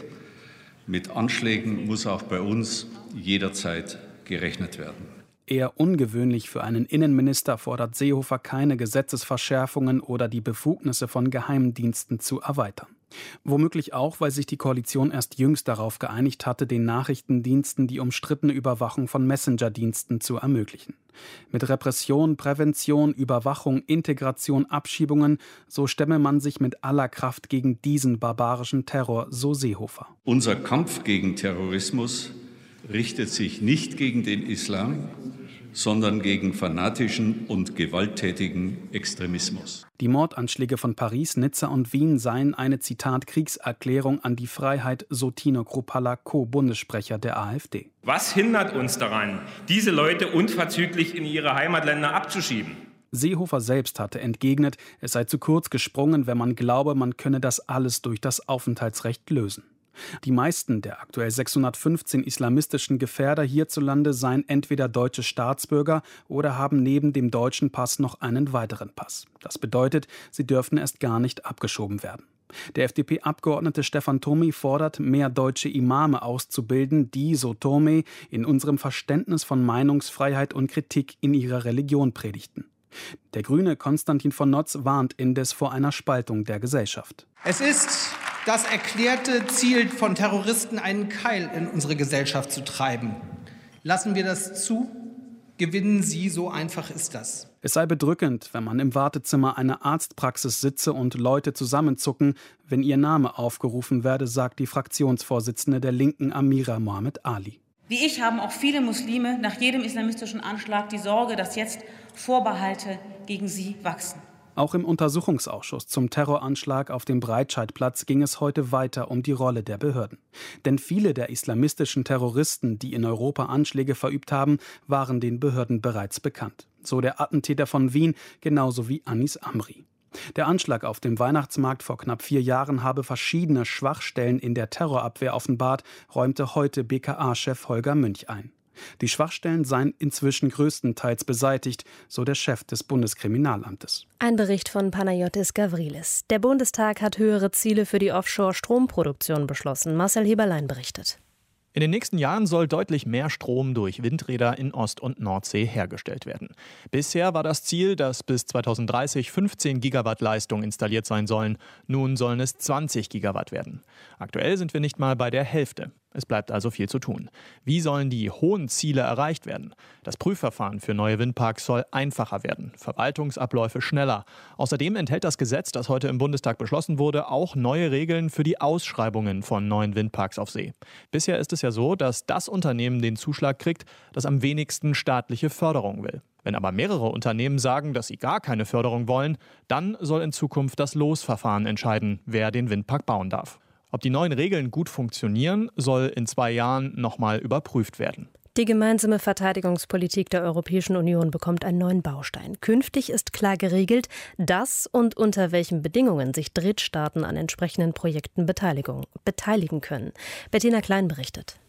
Mit Anschlägen muss auch bei uns jederzeit gerechnet werden. Eher ungewöhnlich für einen Innenminister fordert Seehofer keine Gesetzesverschärfungen oder die Befugnisse von Geheimdiensten zu erweitern. Womöglich auch, weil sich die Koalition erst jüngst darauf geeinigt hatte, den Nachrichtendiensten die umstrittene Überwachung von Messenger-Diensten zu ermöglichen. Mit Repression, Prävention, Überwachung, Integration, Abschiebungen, so stemme man sich mit aller Kraft gegen diesen barbarischen Terror, so Seehofer. Unser Kampf gegen Terrorismus richtet sich nicht gegen den Islam, sondern gegen fanatischen und gewalttätigen Extremismus. Die Mordanschläge von Paris, Nizza und Wien seien eine, Zitat, Kriegserklärung an die Freiheit, so Tino Kruppalla, Co-Bundessprecher der AfD. Was hindert uns daran, diese Leute unverzüglich in ihre Heimatländer abzuschieben? Seehofer selbst hatte entgegnet, es sei zu kurz gesprungen, wenn man glaube, man könne das alles durch das Aufenthaltsrecht lösen. Die meisten der aktuell sechshundertfünfzehn islamistischen Gefährder hierzulande seien entweder deutsche Staatsbürger oder haben neben dem deutschen Pass noch einen weiteren Pass. Das bedeutet, sie dürfen erst gar nicht abgeschoben werden. Der F D P-Abgeordnete Stefan Thomey fordert, mehr deutsche Imame auszubilden, die, so Thomey, in unserem Verständnis von Meinungsfreiheit und Kritik in ihrer Religion predigten. Der Grüne Konstantin von Notz warnt indes vor einer Spaltung der Gesellschaft. Es ist das erklärte Ziel von Terroristen, einen Keil in unsere Gesellschaft zu treiben. Lassen wir das zu? Gewinnen sie, so einfach ist das. Es sei bedrückend, wenn man im Wartezimmer einer Arztpraxis sitze und Leute zusammenzucken, wenn ihr Name aufgerufen werde, sagt die Fraktionsvorsitzende der Linken Amira Mohammed Ali. Wie ich haben auch viele Muslime nach jedem islamistischen Anschlag die Sorge, dass jetzt Vorbehalte gegen sie wachsen. Auch im Untersuchungsausschuss zum Terroranschlag auf dem Breitscheidplatz ging es heute weiter um die Rolle der Behörden. Denn viele der islamistischen Terroristen, die in Europa Anschläge verübt haben, waren den Behörden bereits bekannt. So der Attentäter von Wien, genauso wie Anis Amri. Der Anschlag auf dem Weihnachtsmarkt vor knapp vier Jahren habe verschiedene Schwachstellen in der Terrorabwehr offenbart, räumte heute B K A-Chef Holger Münch ein. Die Schwachstellen seien inzwischen größtenteils beseitigt, so der Chef des Bundeskriminalamtes. Ein Bericht von Panagiotis Gavrilis. Der Bundestag hat höhere Ziele für die Offshore-Stromproduktion beschlossen. Marcel Heberlein berichtet. In den nächsten Jahren soll deutlich mehr Strom durch Windräder in Ost- und Nordsee hergestellt werden. Bisher war das Ziel, dass bis zweitausenddreißig fünfzehn Gigawatt Leistung installiert sein sollen. Nun sollen es zwanzig Gigawatt werden. Aktuell sind wir nicht mal bei der Hälfte. Es bleibt also viel zu tun. Wie sollen die hohen Ziele erreicht werden? Das Prüfverfahren für neue Windparks soll einfacher werden, Verwaltungsabläufe schneller. Außerdem enthält das Gesetz, das heute im Bundestag beschlossen wurde, auch neue Regeln für die Ausschreibungen von neuen Windparks auf See. Bisher ist es ja so, dass das Unternehmen den Zuschlag kriegt, das am wenigsten staatliche Förderung will. Wenn aber mehrere Unternehmen sagen, dass sie gar keine Förderung wollen, dann soll in Zukunft das Losverfahren entscheiden, wer den Windpark bauen darf. Ob die neuen Regeln gut funktionieren, soll in zwei Jahren nochmal überprüft werden. Die gemeinsame Verteidigungspolitik der Europäischen Union bekommt einen neuen Baustein. Künftig ist klar geregelt, dass und unter welchen Bedingungen sich Drittstaaten an entsprechenden Projekten beteiligen können. Bettina Klein berichtet.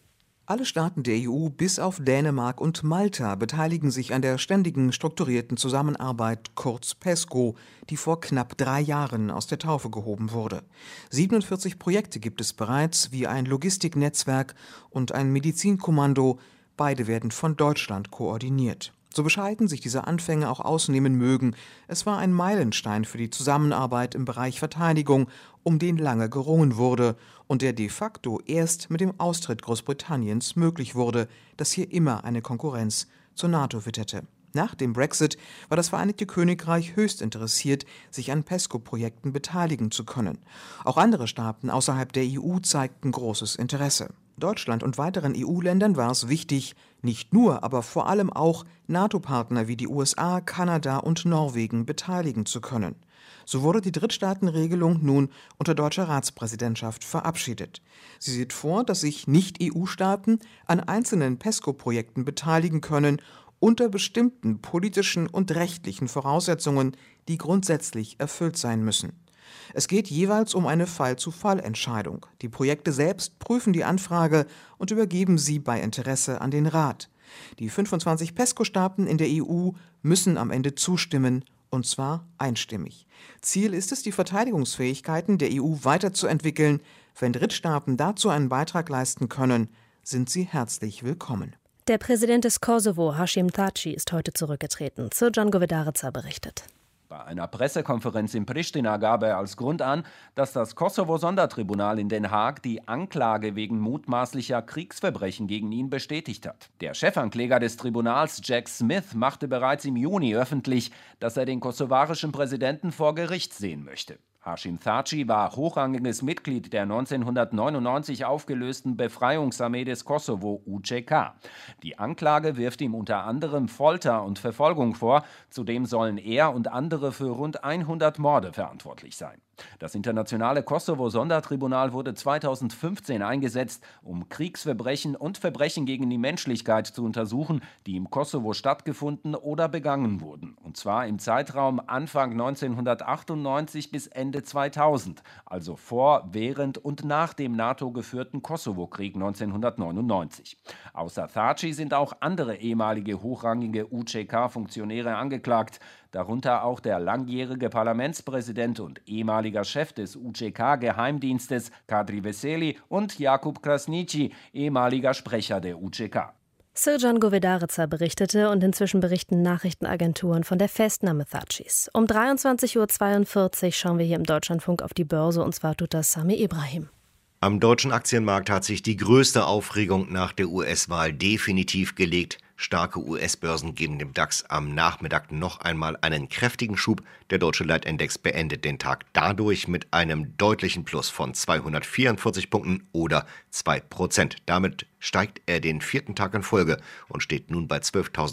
Alle Staaten der E U bis auf Dänemark und Malta beteiligen sich an der ständigen strukturierten Zusammenarbeit, kurz PESCO, die vor knapp drei Jahren aus der Taufe gehoben wurde. siebenundvierzig Projekte gibt es bereits, wie ein Logistiknetzwerk und ein Medizinkommando. Beide werden von Deutschland koordiniert. So bescheiden sich diese Anfänge auch ausnehmen mögen, es war ein Meilenstein für die Zusammenarbeit im Bereich Verteidigung, um den lange gerungen wurde und der de facto erst mit dem Austritt Großbritanniens möglich wurde, das hier immer eine Konkurrenz zur NATO witterte. Nach dem Brexit war das Vereinigte Königreich höchst interessiert, sich an PESCO-Projekten beteiligen zu können. Auch andere Staaten außerhalb der E U zeigten großes Interesse. Deutschland und weiteren E U-Ländern war es wichtig, nicht nur, aber vor allem auch NATO-Partner wie die U S A, Kanada und Norwegen beteiligen zu können. So wurde die Drittstaatenregelung nun unter deutscher Ratspräsidentschaft verabschiedet. Sie sieht vor, dass sich Nicht-E U-Staaten an einzelnen PESCO-Projekten beteiligen können, unter bestimmten politischen und rechtlichen Voraussetzungen, die grundsätzlich erfüllt sein müssen. Es geht jeweils um eine Fall-zu-Fall-Entscheidung. Die Projekte selbst prüfen die Anfrage und übergeben sie bei Interesse an den Rat. Die fünfundzwanzig PESCO-Staaten in der E U müssen am Ende zustimmen, und zwar einstimmig. Ziel ist es, die Verteidigungsfähigkeiten der E U weiterzuentwickeln. Wenn Drittstaaten dazu einen Beitrag leisten können, sind sie herzlich willkommen. Der Präsident des Kosovo, Hashim Thaçi, ist heute zurückgetreten. Srdjan Govedarica berichtet. Bei einer Pressekonferenz in Pristina gab er als Grund an, dass das Kosovo-Sondertribunal in Den Haag die Anklage wegen mutmaßlicher Kriegsverbrechen gegen ihn bestätigt hat. Der Chefankläger des Tribunals, Jack Smith, machte bereits im Juni öffentlich, dass er den kosovarischen Präsidenten vor Gericht sehen möchte. Hashim Thaçi war hochrangiges Mitglied der neunzehnhundertneunundneunzig aufgelösten Befreiungsarmee des Kosovo, U C K. Die Anklage wirft ihm unter anderem Folter und Verfolgung vor. Zudem sollen er und andere für rund hundert Morde verantwortlich sein. Das internationale Kosovo-Sondertribunal wurde zweitausendfünfzehn eingesetzt, um Kriegsverbrechen und Verbrechen gegen die Menschlichkeit zu untersuchen, die im Kosovo stattgefunden oder begangen wurden. Und zwar im Zeitraum Anfang neunzehnhundertachtundneunzig bis Ende zweitausend, also vor, während und nach dem NATO-geführten Kosovo-Krieg neunzehnhundertneunundneunzig. Außer Thaçi sind auch andere ehemalige hochrangige U C K-Funktionäre angeklagt, darunter auch der langjährige Parlamentspräsident und ehemaliger Chef des U C K-Geheimdienstes Kadri Veseli und Jakub Krasniqi, ehemaliger Sprecher der U C K. Srdjan Govedarica berichtete und inzwischen berichten Nachrichtenagenturen von der Festnahme Thaçis. Um dreiundzwanzig Uhr zweiundvierzig schauen wir hier im Deutschlandfunk auf die Börse, und zwar tut das Sami Ibrahim. Am deutschen Aktienmarkt hat sich die größte Aufregung nach der U S-Wahl definitiv gelegt. Starke U S-Börsen geben dem DAX am Nachmittag noch einmal einen kräftigen Schub. Der deutsche Leitindex beendet den Tag dadurch mit einem deutlichen Plus von zweihundertvierundvierzig Punkten oder zwei Prozent. Damit steigt er den vierten Tag in Folge und steht nun bei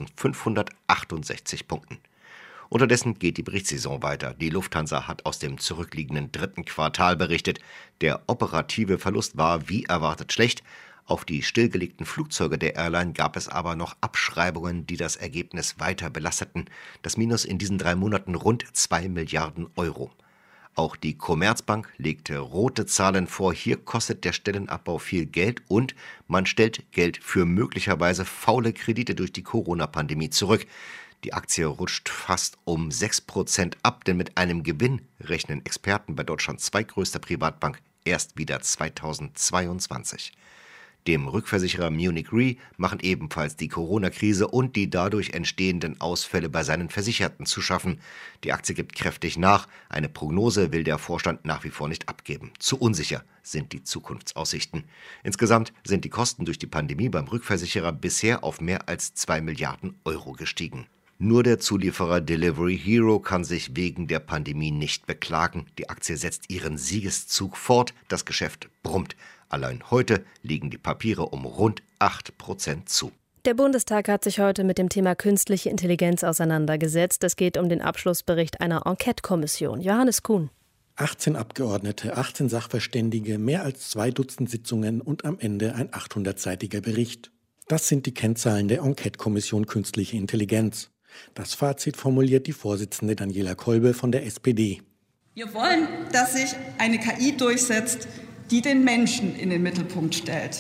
zwölftausendfünfhundertachtundsechzig Punkten. Unterdessen geht die Berichtssaison weiter. Die Lufthansa hat aus dem zurückliegenden dritten Quartal berichtet. Der operative Verlust war wie erwartet schlecht. Auf die stillgelegten Flugzeuge der Airline gab es aber noch Abschreibungen, die das Ergebnis weiter belasteten. Das Minus in diesen drei Monaten rund zwei Milliarden Euro. Auch die Commerzbank legte rote Zahlen vor. Hier kostet der Stellenabbau viel Geld und man stellt Geld für möglicherweise faule Kredite durch die Corona-Pandemie zurück. Die Aktie rutscht fast um sechs Prozent ab, denn mit einem Gewinn rechnen Experten bei Deutschlands zweitgrößter Privatbank erst wieder zweitausendzweiundzwanzig. Dem Rückversicherer Munich Re machen ebenfalls die Corona-Krise und die dadurch entstehenden Ausfälle bei seinen Versicherten zu schaffen. Die Aktie gibt kräftig nach. Eine Prognose will der Vorstand nach wie vor nicht abgeben. Zu unsicher sind die Zukunftsaussichten. Insgesamt sind die Kosten durch die Pandemie beim Rückversicherer bisher auf mehr als zwei Milliarden Euro gestiegen. Nur der Zulieferer Delivery Hero kann sich wegen der Pandemie nicht beklagen. Die Aktie setzt ihren Siegeszug fort. Das Geschäft brummt. Allein heute liegen die Papiere um rund acht Prozent zu. Der Bundestag hat sich heute mit dem Thema künstliche Intelligenz auseinandergesetzt. Es geht um den Abschlussbericht einer Enquete-Kommission. Johannes Kuhn. achtzehn Abgeordnete, achtzehn Sachverständige, mehr als zwei Dutzend Sitzungen und am Ende ein achthundertseitiger Bericht. Das sind die Kennzahlen der Enquete-Kommission Künstliche Intelligenz. Das Fazit formuliert die Vorsitzende Daniela Kolbe von der S P D. Wir wollen, dass sich eine K I durchsetzt, die den Menschen in den Mittelpunkt stellt.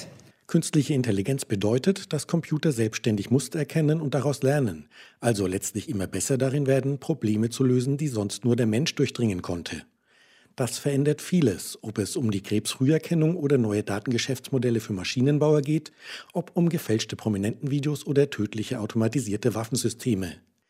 Künstliche Intelligenz bedeutet, dass Computer selbstständig Muster erkennen und daraus lernen, also letztlich immer besser darin werden, Probleme zu lösen, die sonst nur der Mensch durchdringen konnte. Das verändert vieles, ob es um die Krebsfrüherkennung oder neue Datengeschäftsmodelle für Maschinenbauer geht, ob um gefälschte Prominentenvideos oder tödliche automatisierte Waffensysteme.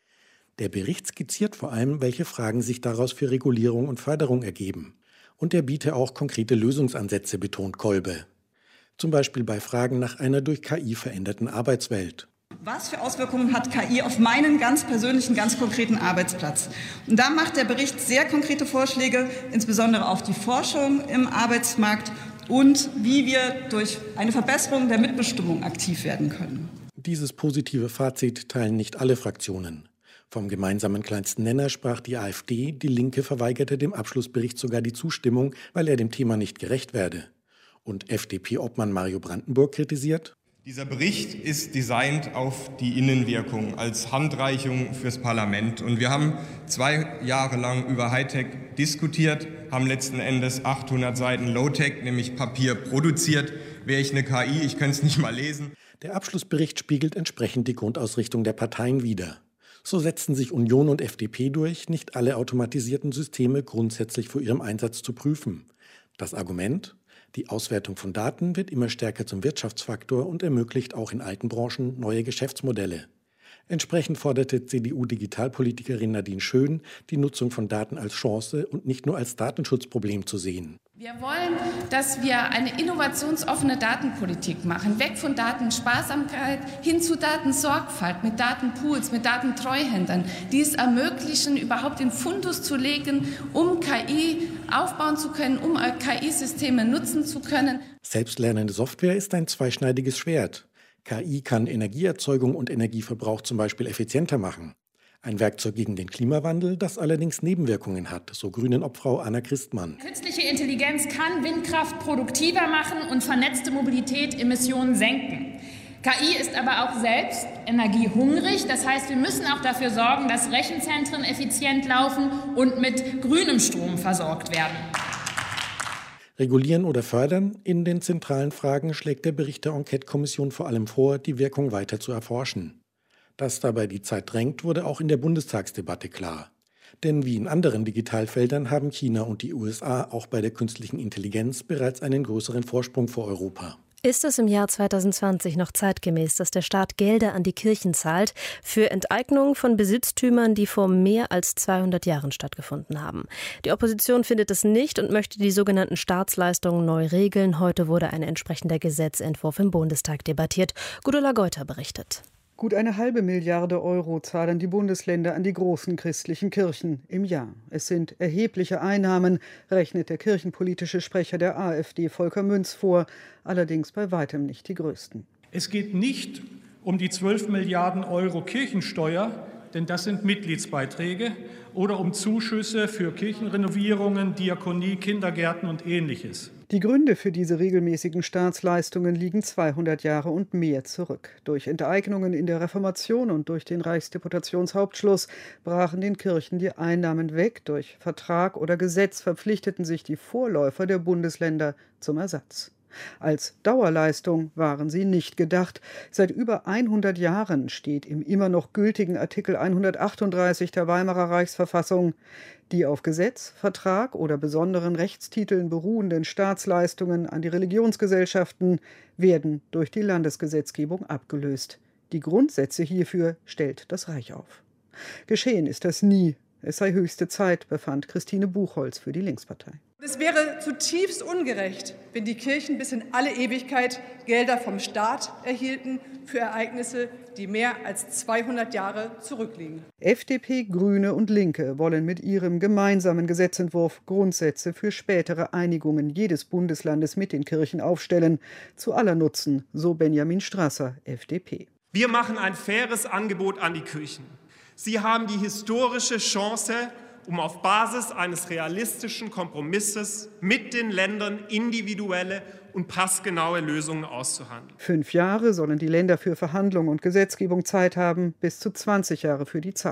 Der Bericht skizziert vor allem, welche Fragen sich daraus für Regulierung und Förderung ergeben. Und er biete auch konkrete Lösungsansätze, betont Kolbe. Zum Beispiel bei Fragen nach einer durch K I veränderten Arbeitswelt. Was für Auswirkungen hat K I auf meinen ganz persönlichen, ganz konkreten Arbeitsplatz? Und da macht der Bericht sehr konkrete Vorschläge, insbesondere auf die Forschung im Arbeitsmarkt und wie wir durch eine Verbesserung der Mitbestimmung aktiv werden können. Dieses positive Fazit teilen nicht alle Fraktionen. Vom gemeinsamen kleinsten Nenner sprach die AfD, die Linke verweigerte dem Abschlussbericht sogar die Zustimmung, weil er dem Thema nicht gerecht werde. Und F D P-Obmann Mario Brandenburg kritisiert: Dieser Bericht ist designt auf die Innenwirkung als Handreichung fürs Parlament. Und wir haben zwei Jahre lang über Hightech diskutiert, haben letzten Endes achthundert Seiten Low-Tech, nämlich Papier, produziert. Wäre ich eine K I, ich könnte es nicht mal lesen. Der Abschlussbericht spiegelt entsprechend die Grundausrichtung der Parteien wider. So setzten sich Union und F D P durch, nicht alle automatisierten Systeme grundsätzlich vor ihrem Einsatz zu prüfen. Das Argument: Die Auswertung von Daten wird immer stärker zum Wirtschaftsfaktor und ermöglicht auch in alten Branchen neue Geschäftsmodelle. Entsprechend forderte C D U-Digitalpolitikerin Nadine Schön, die Nutzung von Daten als Chance und nicht nur als Datenschutzproblem zu sehen. Wir wollen, dass wir eine innovationsoffene Datenpolitik machen, weg von Datensparsamkeit hin zu Datensorgfalt, mit Datenpools, mit Datentreuhändern, die es ermöglichen, überhaupt den Fundus zu legen, um K I aufbauen zu können, um K I-Systeme nutzen zu können. Selbstlernende Software ist ein zweischneidiges Schwert. K I kann Energieerzeugung und Energieverbrauch zum Beispiel effizienter machen. Ein Werkzeug gegen den Klimawandel, das allerdings Nebenwirkungen hat, so Grünen-Obfrau Anna Christmann. Künstliche Intelligenz kann Windkraft produktiver machen und vernetzte Mobilität Emissionen senken. K I ist aber auch selbst energiehungrig. Das heißt, wir müssen auch dafür sorgen, dass Rechenzentren effizient laufen und mit grünem Strom versorgt werden. Regulieren oder fördern? In den zentralen Fragen schlägt der Bericht der Enquete-Kommission vor allem vor, die Wirkung weiter zu erforschen. Dass dabei die Zeit drängt, wurde auch in der Bundestagsdebatte klar. Denn wie in anderen Digitalfeldern haben China und die U S A auch bei der künstlichen Intelligenz bereits einen größeren Vorsprung vor Europa. Ist es im Jahr zweitausendzwanzig noch zeitgemäß, dass der Staat Gelder an die Kirchen zahlt für Enteignung von Besitztümern, die vor mehr als zweihundert Jahren stattgefunden haben? Die Opposition findet es nicht und möchte die sogenannten Staatsleistungen neu regeln. Heute wurde ein entsprechender Gesetzentwurf im Bundestag debattiert. Gudula Geuter berichtet. Gut eine halbe Milliarde Euro zahlen die Bundesländer an die großen christlichen Kirchen im Jahr. Es sind erhebliche Einnahmen, rechnet der kirchenpolitische Sprecher der AfD Volker Münz vor, allerdings bei weitem nicht die größten. Es geht nicht um die zwölf Milliarden Euro Kirchensteuer, denn das sind Mitgliedsbeiträge, oder um Zuschüsse für Kirchenrenovierungen, Diakonie, Kindergärten und Ähnliches. Die Gründe für diese regelmäßigen Staatsleistungen liegen zweihundert Jahre und mehr zurück. Durch Enteignungen in der Reformation und durch den Reichsdeputationshauptschluss brachen den Kirchen die Einnahmen weg. Durch Vertrag oder Gesetz verpflichteten sich die Vorläufer der Bundesländer zum Ersatz. Als Dauerleistung waren sie nicht gedacht. Seit über hundert Jahren steht im immer noch gültigen Artikel hundertachtunddreißig der Weimarer Reichsverfassung: Die auf Gesetz, Vertrag oder besonderen Rechtstiteln beruhenden Staatsleistungen an die Religionsgesellschaften werden durch die Landesgesetzgebung abgelöst. Die Grundsätze hierfür stellt das Reich auf. Geschehen ist das nie. Es sei höchste Zeit, befand Christine Buchholz für die Linkspartei. Es wäre zutiefst ungerecht, wenn die Kirchen bis in alle Ewigkeit Gelder vom Staat erhielten für Ereignisse, die mehr als zweihundert Jahre zurückliegen. F D P, Grüne und Linke wollen mit ihrem gemeinsamen Gesetzentwurf Grundsätze für spätere Einigungen jedes Bundeslandes mit den Kirchen aufstellen. Zu aller Nutzen, so Benjamin Strasser, F D P. Wir machen ein faires Angebot an die Kirchen. Sie haben die historische Chance, um auf Basis eines realistischen Kompromisses mit den Ländern individuelle und passgenaue Lösungen auszuhandeln. Fünf Jahre sollen die Länder für Verhandlung und Gesetzgebung Zeit haben, bis zu zwanzig Jahre für die Zahlung.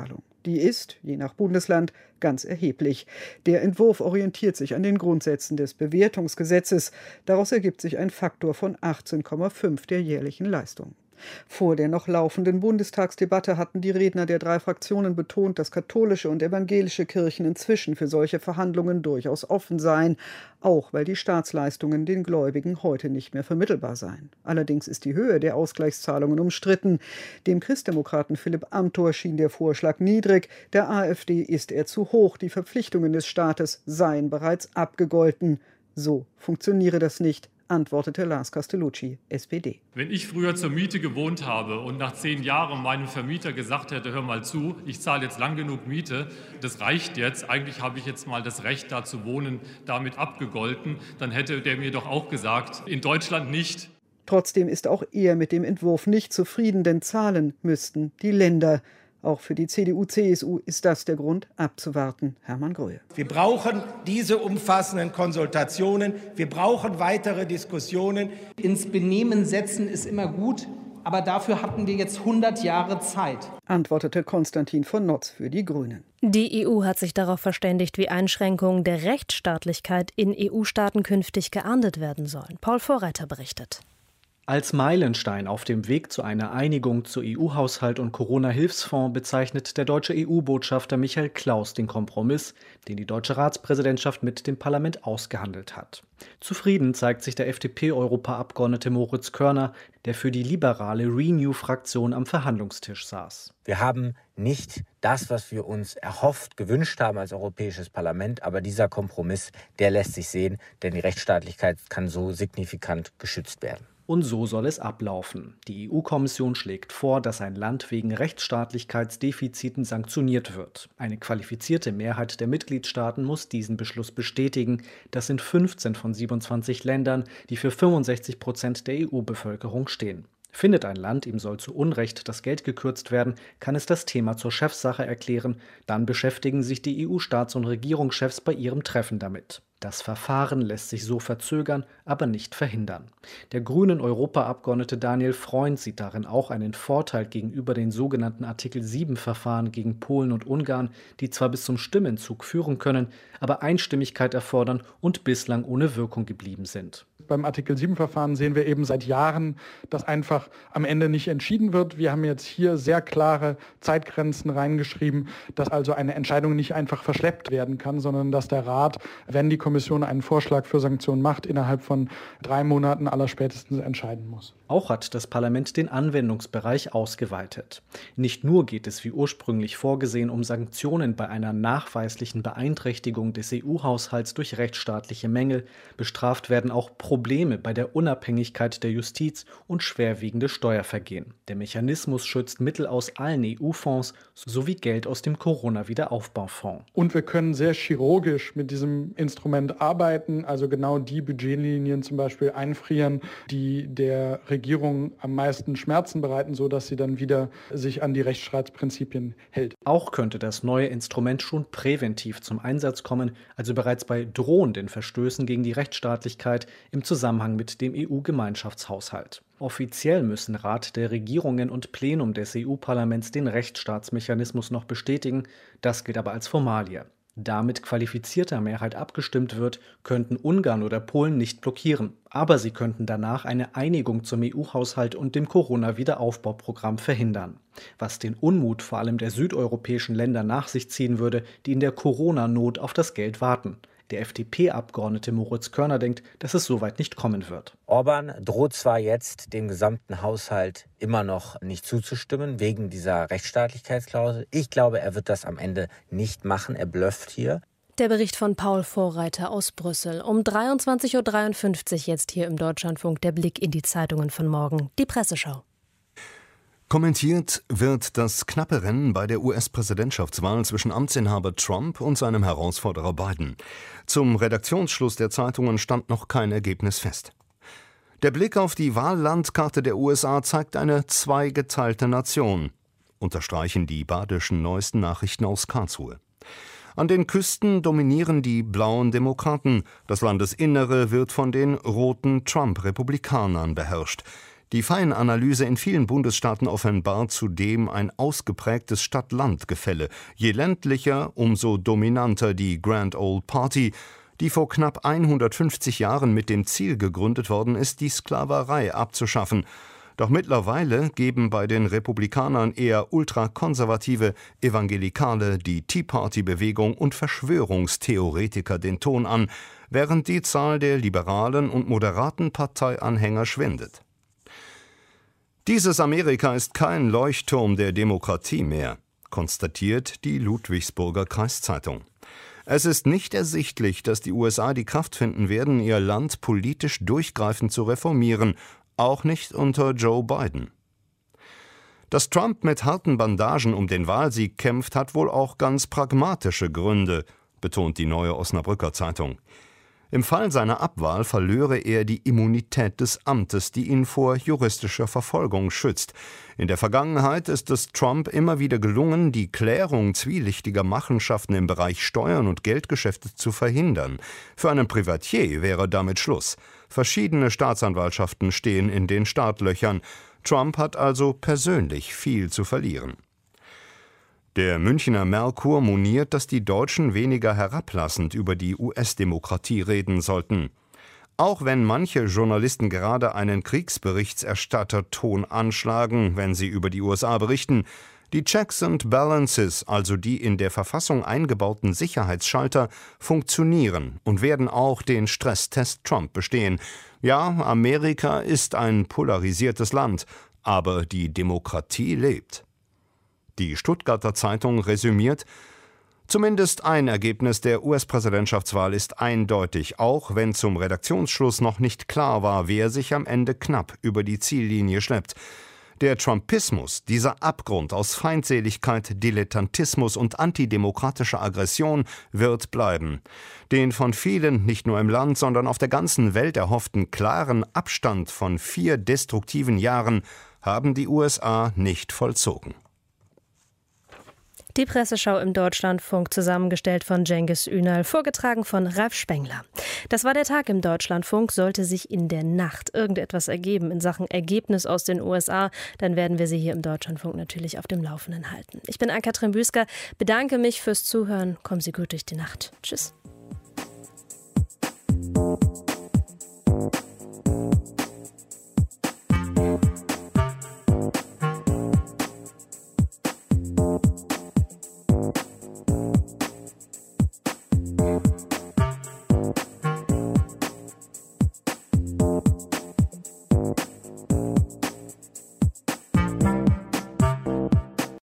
Die ist, je nach Bundesland, ganz erheblich. Der Entwurf orientiert sich an den Grundsätzen des Bewertungsgesetzes. Daraus ergibt sich ein Faktor von achtzehn Komma fünf der jährlichen Leistung. Vor der noch laufenden Bundestagsdebatte hatten die Redner der drei Fraktionen betont, dass katholische und evangelische Kirchen inzwischen für solche Verhandlungen durchaus offen seien, auch weil die Staatsleistungen den Gläubigen heute nicht mehr vermittelbar seien. Allerdings ist die Höhe der Ausgleichszahlungen umstritten. Dem Christdemokraten Philipp Amthor schien der Vorschlag niedrig, der AfD ist er zu hoch, die Verpflichtungen des Staates seien bereits abgegolten. So funktioniere das nicht, antwortete Lars Castellucci, S P D. Wenn ich früher zur Miete gewohnt habe und nach zehn Jahren meinem Vermieter gesagt hätte, hör mal zu, ich zahle jetzt lang genug Miete, das reicht jetzt, eigentlich habe ich jetzt mal das Recht, da zu wohnen, damit abgegolten, dann hätte der mir doch auch gesagt, in Deutschland nicht. Trotzdem ist auch er mit dem Entwurf nicht zufrieden, denn zahlen müssten die Länder. Auch für die C D U C S U ist das der Grund, abzuwarten. Hermann Gröhe. Wir brauchen diese umfassenden Konsultationen. Wir brauchen weitere Diskussionen. Ins Benehmen setzen ist immer gut, aber dafür hatten wir jetzt hundert Jahre Zeit, antwortete Konstantin von Notz für die Grünen. Die E U hat sich darauf verständigt, wie Einschränkungen der Rechtsstaatlichkeit in E U-Staaten künftig geahndet werden sollen. Paul Vorreiter berichtet. Als Meilenstein auf dem Weg zu einer Einigung zu E U-Haushalt und Corona-Hilfsfonds bezeichnet der deutsche E U-Botschafter Michael Klaus den Kompromiss, den die deutsche Ratspräsidentschaft mit dem Parlament ausgehandelt hat. Zufrieden zeigt sich der F D P-Europaabgeordnete Moritz Körner, der für die liberale Renew-Fraktion am Verhandlungstisch saß. Wir haben nicht das, was wir uns erhofft, gewünscht haben als Europäisches Parlament, aber dieser Kompromiss, der lässt sich sehen, denn die Rechtsstaatlichkeit kann so signifikant geschützt werden. Und so soll es ablaufen. Die E U-Kommission schlägt vor, dass ein Land wegen Rechtsstaatlichkeitsdefiziten sanktioniert wird. Eine qualifizierte Mehrheit der Mitgliedstaaten muss diesen Beschluss bestätigen. Das sind fünfzehn von siebenundzwanzig Ländern, die für fünfundsechzig Prozent der E U-Bevölkerung stehen. Findet ein Land, ihm soll zu Unrecht das Geld gekürzt werden, kann es das Thema zur Chefsache erklären. Dann beschäftigen sich die E U-Staats- und Regierungschefs bei ihrem Treffen damit. Das Verfahren lässt sich so verzögern, aber nicht verhindern. Der grünen Europaabgeordnete Daniel Freund sieht darin auch einen Vorteil gegenüber den sogenannten Artikel sieben Verfahren gegen Polen und Ungarn, die zwar bis zum Stimmenzug führen können, aber Einstimmigkeit erfordern und bislang ohne Wirkung geblieben sind. Beim Artikel sieben Verfahren sehen wir eben seit Jahren, dass einfach am Ende nicht entschieden wird. Wir haben jetzt hier sehr klare Zeitgrenzen reingeschrieben, dass also eine Entscheidung nicht einfach verschleppt werden kann, sondern dass der Rat, wenn die Kommission einen Vorschlag für Sanktionen macht, innerhalb von drei Monaten allerspätestens entscheiden muss. Auch hat das Parlament den Anwendungsbereich ausgeweitet. Nicht nur geht es wie ursprünglich vorgesehen um Sanktionen bei einer nachweislichen Beeinträchtigung des E U-Haushalts durch rechtsstaatliche Mängel, bestraft werden auch Probleme bei der Unabhängigkeit der Justiz und schwerwiegende Steuervergehen. Der Mechanismus schützt Mittel aus allen E U-Fonds sowie Geld aus dem Corona-Wiederaufbaufonds. Und wir können sehr chirurgisch mit diesem Instrument arbeiten, also genau die Budgetlinien zum Beispiel einfrieren, die der Regierung am meisten Schmerzen bereiten, sodass sie dann wieder sich an die Rechtsstaatsprinzipien hält. Auch könnte das neue Instrument schon präventiv zum Einsatz kommen, also bereits bei drohenden Verstößen gegen die Rechtsstaatlichkeit im Zusammenhang mit dem E U-Gemeinschaftshaushalt. Offiziell müssen Rat der Regierungen und Plenum des E U-Parlaments den Rechtsstaatsmechanismus noch bestätigen, das gilt aber als Formalie. Da mit qualifizierter Mehrheit abgestimmt wird, könnten Ungarn oder Polen nicht blockieren. Aber sie könnten danach eine Einigung zum E U-Haushalt und dem Corona-Wiederaufbauprogramm verhindern. Was den Unmut vor allem der südeuropäischen Länder nach sich ziehen würde, die in der Corona-Not auf das Geld warten. Der F D P-Abgeordnete Moritz Körner denkt, dass es soweit nicht kommen wird. Orban droht zwar jetzt, dem gesamten Haushalt immer noch nicht zuzustimmen, wegen dieser Rechtsstaatlichkeitsklausel. Ich glaube, er wird das am Ende nicht machen. Er blufft hier. Der Bericht von Paul Vorreiter aus Brüssel. Um dreiundzwanzig Uhr dreiundfünfzig jetzt hier im Deutschlandfunk der Blick in die Zeitungen von morgen. Die Presseschau. Kommentiert wird das knappe Rennen bei der U S-Präsidentschaftswahl zwischen Amtsinhaber Trump und seinem Herausforderer Biden. Zum Redaktionsschluss der Zeitungen stand noch kein Ergebnis fest. Der Blick auf die Wahllandkarte der U S A zeigt eine zweigeteilte Nation, unterstreichen die badischen neuesten Nachrichten aus Karlsruhe. An den Küsten dominieren die blauen Demokraten. Das Landesinnere wird von den roten Trump-Republikanern beherrscht. Die Feinanalyse in vielen Bundesstaaten offenbart zudem ein ausgeprägtes Stadt-Land-Gefälle. Je ländlicher, umso dominanter die Grand Old Party, die vor knapp hundertfünfzig Jahren mit dem Ziel gegründet worden ist, die Sklaverei abzuschaffen. Doch mittlerweile geben bei den Republikanern eher ultrakonservative Evangelikale, die Tea-Party-Bewegung und Verschwörungstheoretiker den Ton an, während die Zahl der liberalen und moderaten Parteianhänger schwindet. Dieses Amerika ist kein Leuchtturm der Demokratie mehr, konstatiert die Ludwigsburger Kreiszeitung. Es ist nicht ersichtlich, dass die U S A die Kraft finden werden, ihr Land politisch durchgreifend zu reformieren, auch nicht unter Joe Biden. Dass Trump mit harten Bandagen um den Wahlsieg kämpft, hat wohl auch ganz pragmatische Gründe, betont die Neue Osnabrücker Zeitung. Im Fall seiner Abwahl verlöre er die Immunität des Amtes, die ihn vor juristischer Verfolgung schützt. In der Vergangenheit ist es Trump immer wieder gelungen, die Klärung zwielichtiger Machenschaften im Bereich Steuern und Geldgeschäfte zu verhindern. Für einen Privatier wäre damit Schluss. Verschiedene Staatsanwaltschaften stehen in den Startlöchern. Trump hat also persönlich viel zu verlieren. Der Münchner Merkur moniert, dass die Deutschen weniger herablassend über die U S-Demokratie reden sollten. Auch wenn manche Journalisten gerade einen Kriegsberichterstatterton anschlagen, wenn sie über die U S A berichten, die Checks and Balances, also die in der Verfassung eingebauten Sicherheitsschalter, funktionieren und werden auch den Stresstest Trump bestehen. Ja, Amerika ist ein polarisiertes Land, aber die Demokratie lebt. Die Stuttgarter Zeitung resümiert: Zumindest ein Ergebnis der U S-Präsidentschaftswahl ist eindeutig, auch wenn zum Redaktionsschluss noch nicht klar war, wer sich am Ende knapp über die Ziellinie schleppt. Der Trumpismus, dieser Abgrund aus Feindseligkeit, Dilettantismus und antidemokratischer Aggression, wird bleiben. Den von vielen, nicht nur im Land, sondern auf der ganzen Welt erhofften klaren Abstand von vier destruktiven Jahren haben die U S A nicht vollzogen. Die Presseschau im Deutschlandfunk, zusammengestellt von Cengiz Ünal, vorgetragen von Ralf Spengler. Das war der Tag im Deutschlandfunk. Sollte sich in der Nacht irgendetwas ergeben in Sachen Ergebnis aus den U S A, dann werden wir Sie hier im Deutschlandfunk natürlich auf dem Laufenden halten. Ich bin Ann-Kathrin Büsker, bedanke mich fürs Zuhören. Kommen Sie gut durch die Nacht. Tschüss.